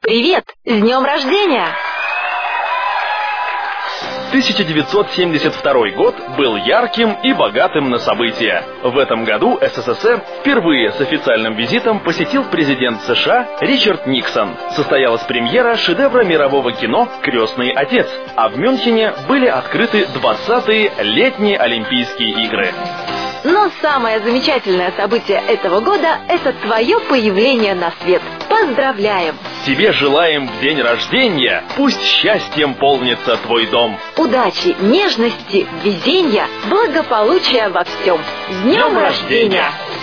Привет! С днем рождения! 1972 год был ярким и богатым на события. В этом году СССР впервые с официальным визитом посетил президент США Ричард Никсон. Состоялась премьера шедевра мирового кино «Крестный отец», а в Мюнхене были открыты 20-е летние Олимпийские игры. Но самое замечательное событие этого года – это твое появление на свет. Поздравляем! Тебе желаем в день рождения, пусть счастьем полнится твой дом. Удачи, нежности, везения, благополучия во всем. С днем рождения!